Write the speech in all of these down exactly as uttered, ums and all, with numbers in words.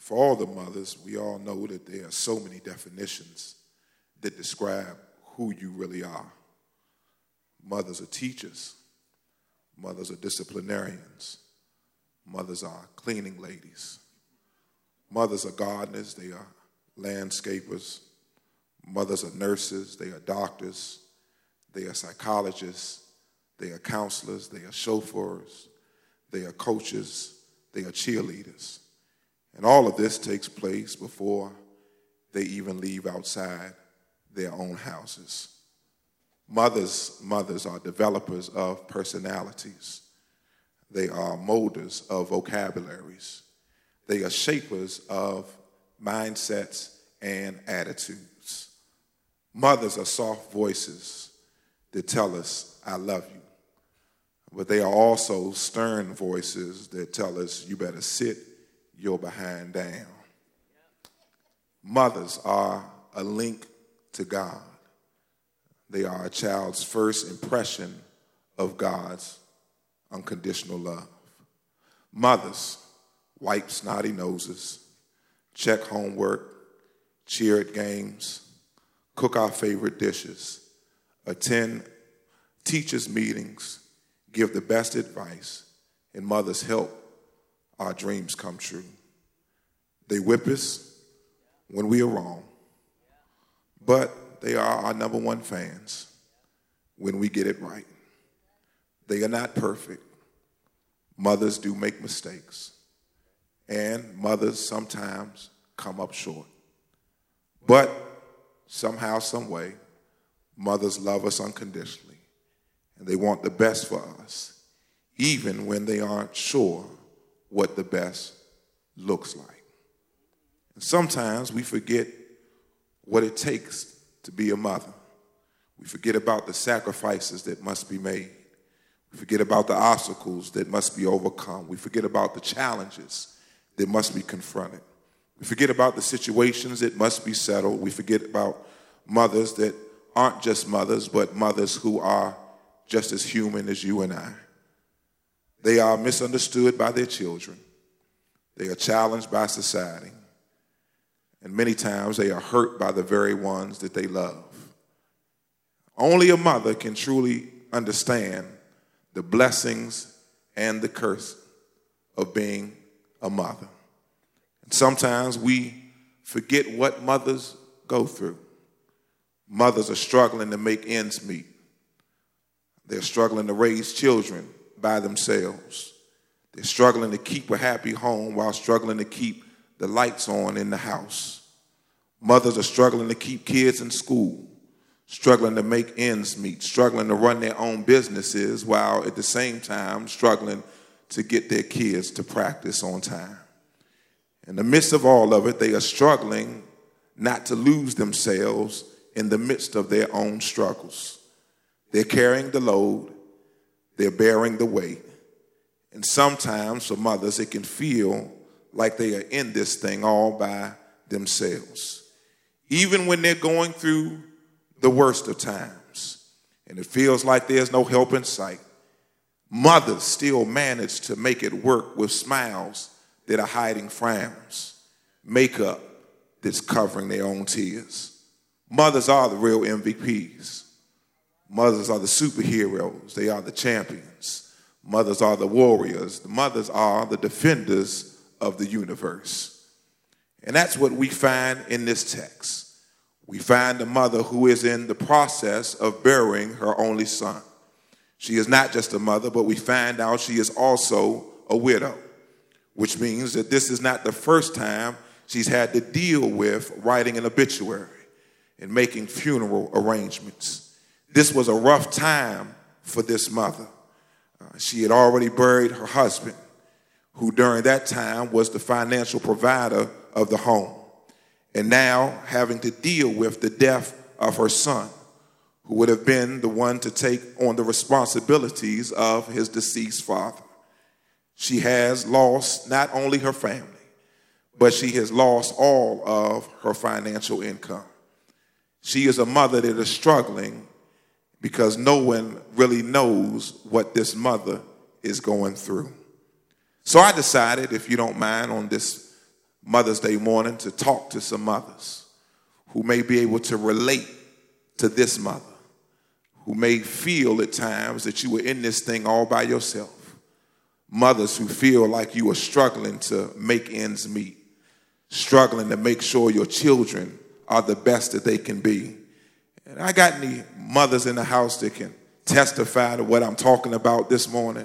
For all the mothers, we all know that there are so many definitions that describe who you really are. Mothers are teachers. Mothers are disciplinarians. Mothers are cleaning ladies. Mothers are gardeners. They are landscapers. Mothers are nurses. They are doctors. They are psychologists. They are counselors. They are chauffeurs. They are coaches. They are cheerleaders. And all of this takes place before they even leave outside their own houses. Mothers, mothers are developers of personalities. They are molders of vocabularies. They are shapers of mindsets and attitudes. Mothers are soft voices that tell us, I love you. But they are also stern voices that tell us, you better sit your behind down. Mothers are a link to God. They are a child's first impression of God's unconditional love. Mothers wipe snotty noses, check homework, cheer at games, cook our favorite dishes, attend teachers' meetings, give the best advice, and mothers help our dreams come true. They whip us when we are wrong, but they are our number one fans when we get it right. They are not perfect. Mothers do make mistakes, and mothers sometimes come up short. But somehow, some way, mothers love us unconditionally, and they want the best for us, even when they aren't sure what the best looks like. And sometimes we forget what it takes to be a mother. We forget about the sacrifices that must be made. We forget about the obstacles that must be overcome. We forget about the challenges that must be confronted. We forget about the situations that must be settled. We forget about mothers that aren't just mothers, but mothers who are just as human as you and I. They are misunderstood by their children. They are challenged by society. And many times they are hurt by the very ones that they love. Only a mother can truly understand the blessings and the curse of being a mother. And sometimes we forget what mothers go through. Mothers are struggling to make ends meet. They're struggling to raise children by themselves. They're struggling to keep a happy home while struggling to keep the lights on in the house. Mothers are struggling to keep kids in school, struggling to make ends meet, struggling to run their own businesses while at the same time struggling to get their kids to practice on time. In the midst of all of it, they are struggling not to lose themselves in the midst of their own struggles. They're carrying the load. They're bearing the weight. And sometimes for mothers, it can feel like they are in this thing all by themselves. Even when they're going through the worst of times and it feels like there's no help in sight, mothers still manage to make it work with smiles that are hiding frowns, makeup that's covering their own tears. Mothers are the real M V Ps. Mothers are the superheroes. They are the champions. Mothers are the warriors. The mothers are the defenders of the universe. And that's what we find in this text. We find a mother who is in the process of burying her only son. She is not just a mother, but we find out she is also a widow, which means that this is not the first time she's had to deal with writing an obituary and making funeral arrangements. This was a rough time for this mother. Uh, she had already buried her husband, who during that time was the financial provider of the home, and now having to deal with the death of her son, who would have been the one to take on the responsibilities of his deceased father. She has lost not only her family, but she has lost all of her financial income. She is a mother that is struggling because no one really knows what this mother is going through. So I decided, if you don't mind, on this Mother's Day morning to talk to some mothers who may be able to relate to this mother, who may feel at times that you were in this thing all by yourself. Mothers who feel like you are struggling to make ends meet, struggling to make sure your children are the best that they can be. And I got any mothers in the house that can testify to what I'm talking about this morning?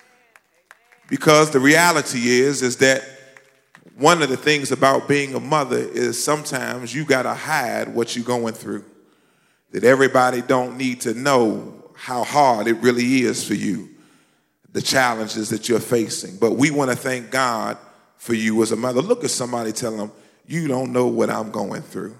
Because the reality is, is that one of the things about being a mother is sometimes you got to hide what you're going through. That everybody don't need to know how hard it really is for you, the challenges that you're facing. But we want to thank God for you as a mother. Look at somebody, tell them, you don't know what I'm going through.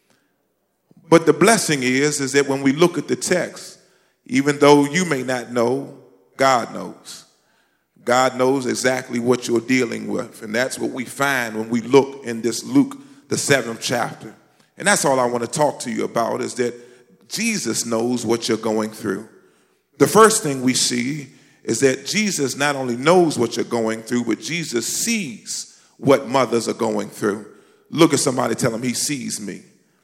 But the blessing is, is that when we look at the text, even though you may not know, God knows. God knows exactly what you're dealing with. And that's what we find when we look in this Luke, the seventh chapter. And that's all I want to talk to you about, is that Jesus knows what you're going through. The first thing we see is that Jesus not only knows what you're going through, but Jesus sees what mothers are going through. Look at somebody, tell them, he sees me.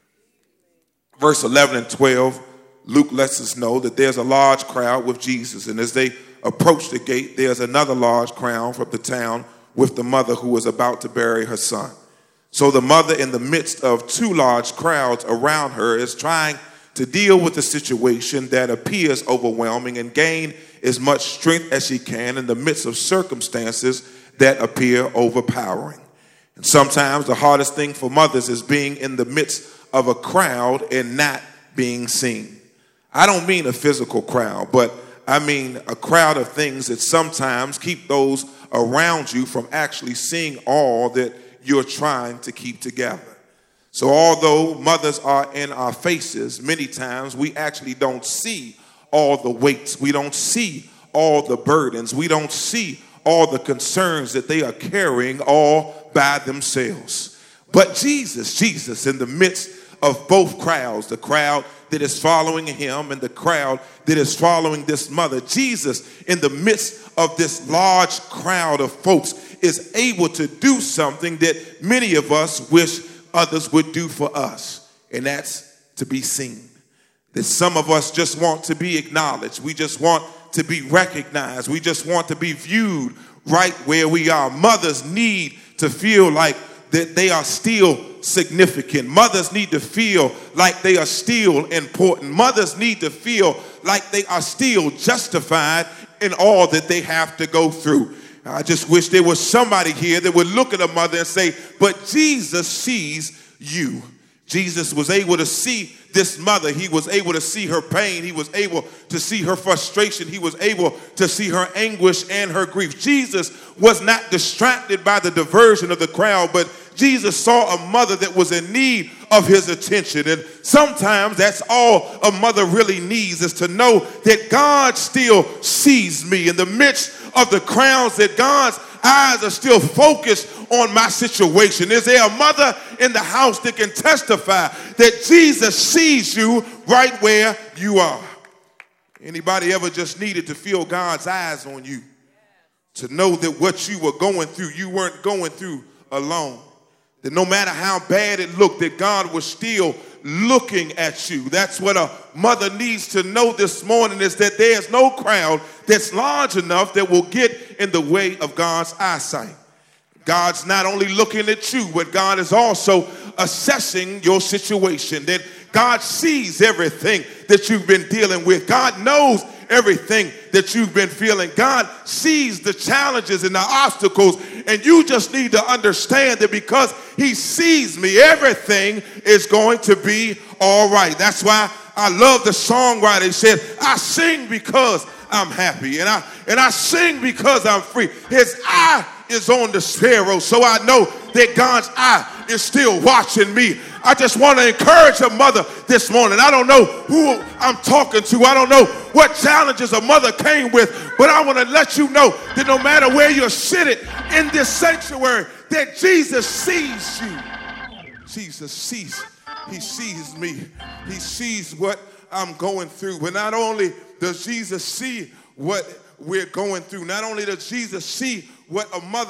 Verse eleven and twelve, Luke lets us know that there's a large crowd with Jesus. And as they approach the gate, there's another large crowd from the town with the mother who was about to bury her son. So the mother, in the midst of two large crowds around her, is trying to deal with the situation that appears overwhelming and gain as much strength as she can in the midst of circumstances that appear overpowering. And sometimes the hardest thing for mothers is being in the midst of a crowd and not being seen. I don't mean a physical crowd, but I mean a crowd of things that sometimes keep those around you from actually seeing all that you're trying to keep together. So although mothers are in our faces, many times we actually don't see all the weights. We don't see all the burdens. We don't see all the concerns that they are carrying all by themselves. But Jesus, Jesus in the midst of both crowds, the crowd that is following him and the crowd that is following this mother, Jesus in the midst of this large crowd of folks is able to do something that many of us wish others would do for us, and that's to be seen. That some of us just want to be acknowledged. We just want to be recognized. We just want to be viewed right where we are. Mothers need to feel like that they are still significant. Mothers need to feel like they are still important. Mothers need to feel like they are still justified in all that they have to go through. I just wish there was somebody here that would look at a mother and say, but Jesus sees you. Jesus was able to see this mother. He was able to see her pain. He was able to see her frustration. He was able to see her anguish and her grief. Jesus was not distracted by the diversion of the crowd, but Jesus saw a mother that was in need of his attention. And sometimes that's all a mother really needs, is to know that God still sees me in the midst of the crowds, that God's eyes are still focused on my situation. Is there a mother in the house that can testify that Jesus sees you right where you are? Anybody ever just needed to feel God's eyes on you? To know that what you were going through, you weren't going through alone. That no matter how bad it looked, that God was still looking at you. That's what a mother needs to know this morning, is that there's no crowd that's large enough that will get in the way of God's eyesight. God's not only looking at you, but God is also assessing your situation. That God sees everything that you've been dealing with. God knows everything that you've been feeling. God sees the challenges and the obstacles, and you just need to understand that because he sees me, everything is going to be all right. That's why I love the songwriter. He said, I sing because I'm happy, and I and I sing because I'm free. His eye is on the sparrow, so I know that God's eye is still watching me. I just want to encourage a mother this morning. I don't know who I'm talking to. I don't know what challenges a mother came with, but I want to let you know that no matter where you're sitting in this sanctuary, that Jesus sees you. Jesus sees. He sees me. He sees what I'm going through. But not only does Jesus see what we're going through, not only does Jesus see what a mother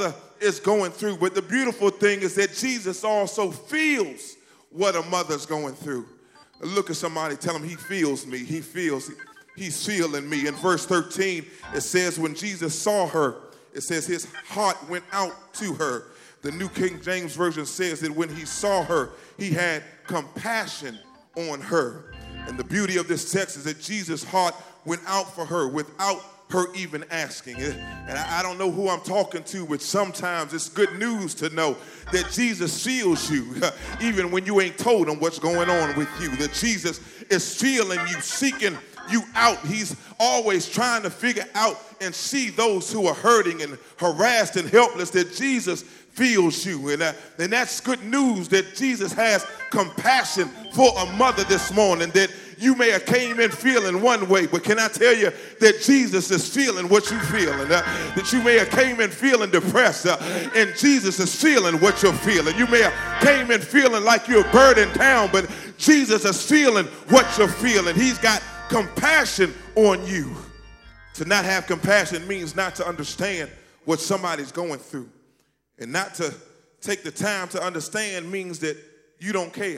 is going through. But the beautiful thing is that Jesus also feels what a mother's going through. Look at somebody, tell him he feels me. He feels, he's feeling me. In verse thirteen, it says when Jesus saw her, it says his heart went out to her. The New King James Version says that when he saw her, he had compassion on her. And the beauty of this text is that Jesus' heart went out for her without her even asking. And I don't know who I'm talking to, but sometimes it's good news to know that Jesus feels you, even when you ain't told him what's going on with you. That Jesus is feeling you, seeking you out. He's always trying to figure out and see those who are hurting and harassed and helpless, that Jesus feels you. And, uh, and that's good news that Jesus has compassion for a mother this morning, that you may have came in feeling one way, but can I tell you that Jesus is feeling what you feel, and uh, that you may have came in feeling depressed, uh, and Jesus is feeling what you're feeling. You may have came in feeling like you're burdened down, but Jesus is feeling what you're feeling. He's got compassion on you. To not have compassion means not to understand what somebody's going through. And not to take the time to understand means that you don't care.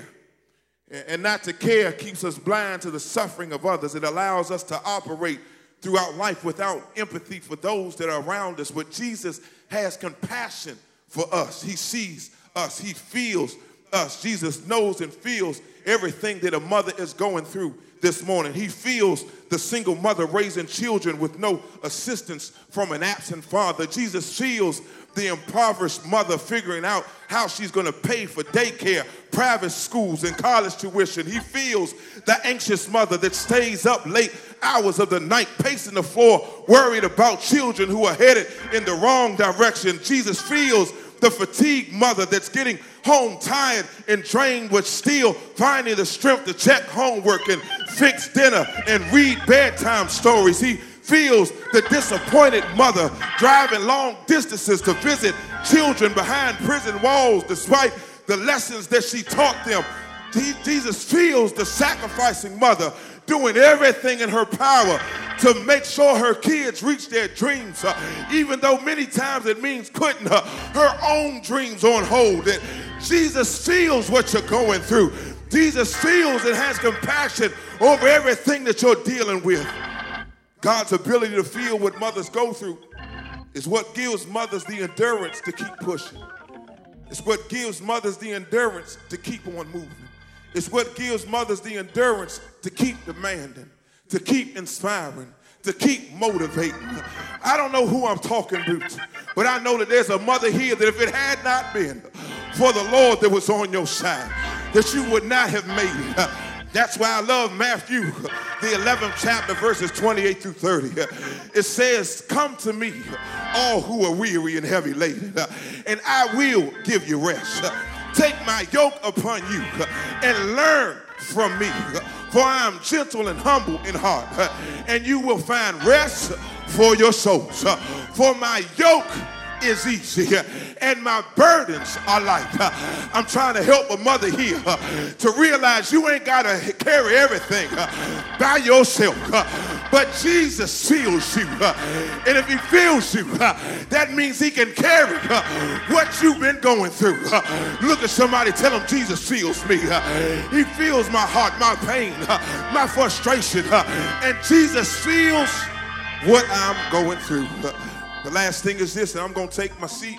And not to care keeps us blind to the suffering of others. It allows us to operate throughout life without empathy for those that are around us. But Jesus has compassion for us. He sees us. He feels us. Jesus knows and feels everything that a mother is going through this morning. He feels the single mother raising children with no assistance from an absent father. Jesus feels the impoverished mother figuring out how she's going to pay for daycare, private schools, and college tuition. He feels the anxious mother that stays up late hours of the night, pacing the floor, worried about children who are headed in the wrong direction. Jesus feels the fatigued mother that's getting home tired and drained, but still finding the strength to check homework and fix dinner and read bedtime stories. He feels the disappointed mother driving long distances to visit children behind prison walls despite the lessons that she taught them. He, Jesus feels the sacrificing mother doing everything in her power to make sure her kids reach their dreams, uh, even though many times it means putting uh, her own dreams on hold. That Jesus feels what you're going through. Jesus feels and has compassion over everything that you're dealing with. God's ability to feel what mothers go through is what gives mothers the endurance to keep pushing. It's what gives mothers the endurance to keep on moving. It's what gives mothers the endurance to keep demanding, to keep inspiring, to keep motivating. I don't know who I'm talking to, but I know that there's a mother here that if it had not been for the Lord that was on your side, that you would not have made it. That's why I love Matthew, the eleventh chapter, verses twenty-eight through thirty. It says, "Come to me, all who are weary and heavy laden, and I will give you rest. Take my yoke upon you and learn from me, for I am gentle and humble in heart, and you will find rest for your souls. For my yoke is easy and my burdens are light." I'm trying to help a mother here to realize you ain't got to carry everything by yourself, but Jesus feels you. And if he feels you, that means he can carry what you've been going through. Look at somebody, tell him Jesus feels me. He feels my heart, my pain, my frustration, and Jesus feels what I'm going through. The last thing is this, and I'm going to take my seat.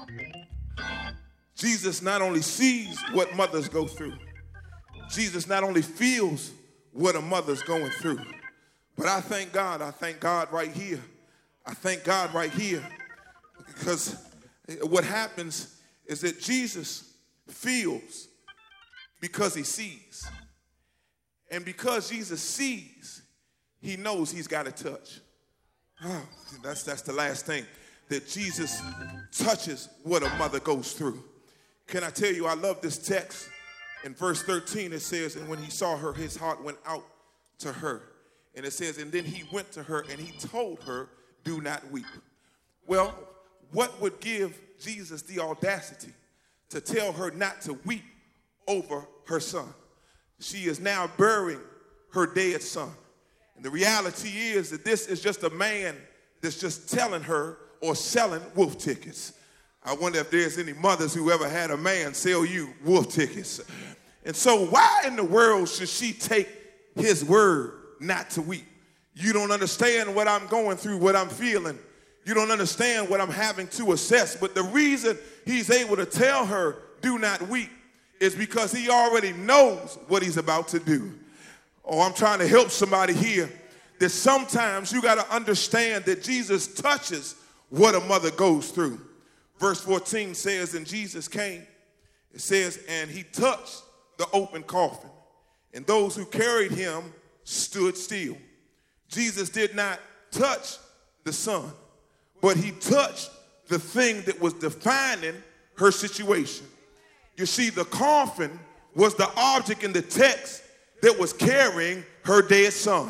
Jesus not only sees what mothers go through, Jesus not only feels what a mother's going through, but I thank God, I thank God right here. I thank God right here, because what happens is that Jesus feels because he sees. And because Jesus sees, he knows he's got to touch. Oh, that's, that's the last thing, that Jesus touches what a mother goes through. Can I tell you, I love this text. In verse thirteen, it says, "And when he saw her, his heart went out to her." And it says, "And then he went to her and he told her, 'Do not weep.'" Well, what would give Jesus the audacity to tell her not to weep over her son? She is now burying her dead son. And the reality is that this is just a man that's just telling her or selling wolf tickets. I wonder if there's any mothers who ever had a man sell you wolf tickets. And so why in the world should she take his word not to weep? You don't understand what I'm going through, what I'm feeling. You don't understand what I'm having to assess. But the reason he's able to tell her, do not weep, is because he already knows what he's about to do. Oh, I'm trying to help somebody here that sometimes you got to understand that Jesus touches what a mother goes through. Verse fourteen says, and Jesus came, it says, and he touched the open coffin, and those who carried him stood still. Jesus did not touch the son, but he touched the thing that was defining her situation. You see, the coffin was the object in the text that was carrying her dead son.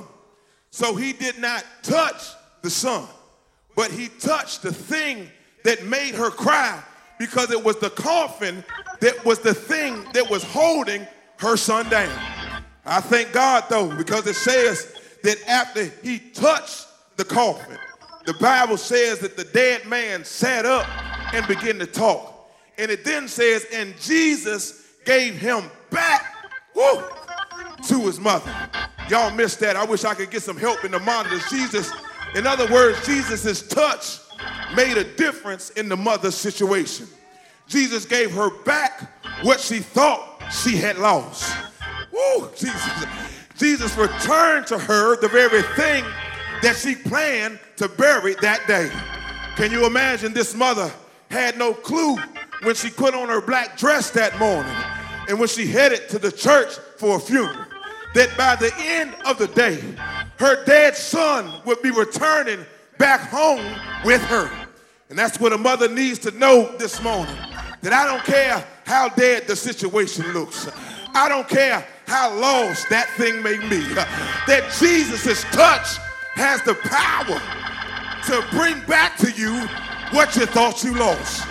So he did not touch the son, but he touched the thing that made her cry, because it was the coffin that was the thing that was holding her son down. I thank God, though, because it says that after he touched the coffin, the Bible says that the dead man sat up and began to talk. And it then says, and Jesus gave him back whoo, to his mother. Y'all missed that. I wish I could get some help in the monitors. Jesus, in other words, Jesus' touch made a difference in the mother's situation. Jesus gave her back what she thought she had lost. Woo, Jesus. Jesus returned to her the very thing that she planned to bury that day. Can you imagine? This mother had no clue when she put on her black dress that morning and when she headed to the church for a funeral, that by the end of the day, her dead son would be returning back home with her. And that's what a mother needs to know this morning, that I don't care how dead the situation looks. I don't care how lost that thing may be. That Jesus' touch has the power to bring back to you what you thought you lost.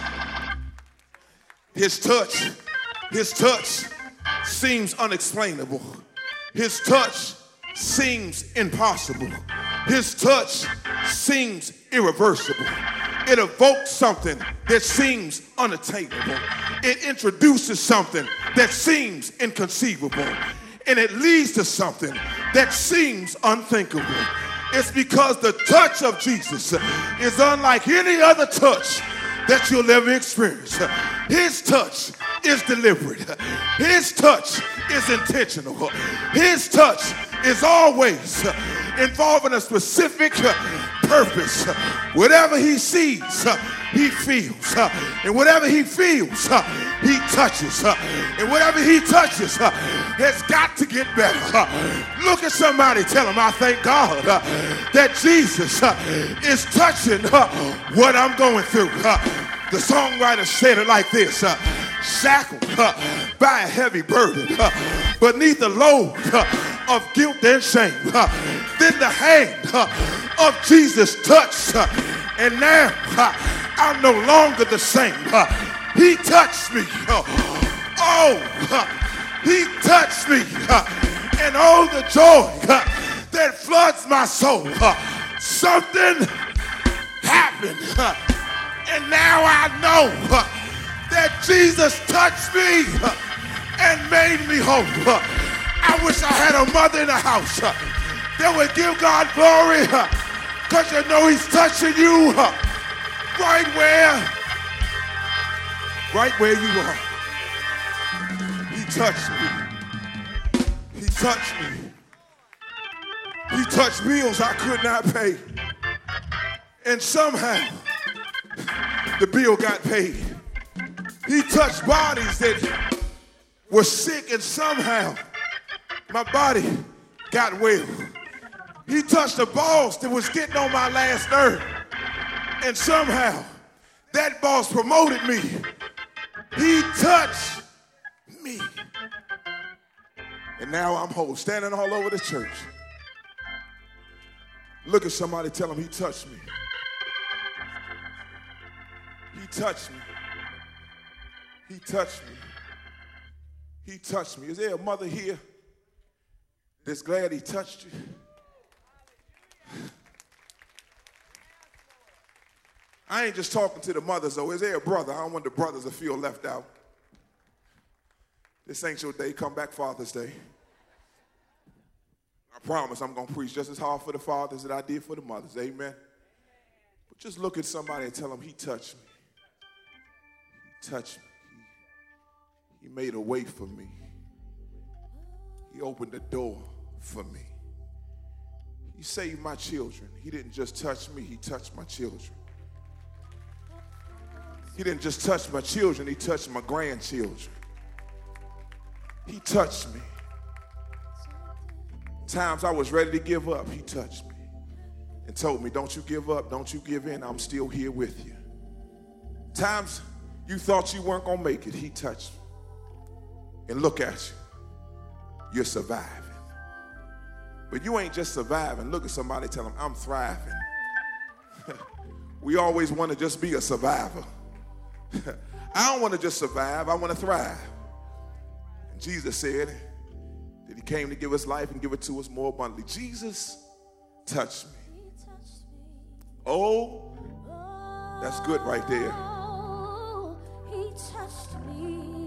His touch, his touch seems unexplainable. His touch seems impossible. His touch seems irreversible. It evokes something that seems unattainable. It introduces something that seems inconceivable. And it leads to something that seems unthinkable. It's because the touch of Jesus is unlike any other touch that you'll ever experience. His touch is deliberate. His touch is intentional. His touch is always involving a specific purpose. Whatever he sees, he feels. And whatever he feels, he touches. And whatever he touches has got to get better. Look at somebody, tell him, I thank God that Jesus is touching what I'm going through. The songwriter said it like this: shackled by a heavy burden, beneath the load of guilt and shame. Then the hand of Jesus touched, and now I'm no longer the same. He touched me. Oh, he touched me. And oh, the joy that floods my soul. Something happened. And now I know that Jesus touched me and made me whole. I wish I had a mother in the house that would give God glory, because you know he's touching you right where, right where you are. He touched me. He touched me. He touched bills I could not pay. And somehow, the bill got paid. He touched bodies that were sick, and somehow my body got well. He touched the boss that was getting on my last nerve, and somehow that boss promoted me. He touched me. And now I'm whole, standing all over the church. Look at somebody, tell him, he touched me. He touched me. He touched me. He touched me. Is there a mother here that's glad he touched you? I ain't just talking to the mothers, though. Is there a brother? I don't want the brothers to feel left out. This ain't your day. Come back Father's Day. I promise I'm going to preach just as hard for the fathers that I did for the mothers. Amen. But just look at somebody and tell them, he touched me. He touched me. He, he made a way for me. He opened the door for me. He saved my children. He didn't just touch me, he touched my children. He didn't just touch my children, he touched my grandchildren. He touched me. Times I was ready to give up, he touched me and told me, don't you give up, don't you give in, I'm still here with you. Times you thought you weren't gonna make it, he touched me. And look at you, you're surviving. But you ain't just surviving. Look at somebody, tell them, I'm thriving. We always want to just be a survivor. I don't want to just survive, I want to thrive. And Jesus said that he came to give us life and give it to us more abundantly. Jesus touched me. Oh, that's good right there. He touched me.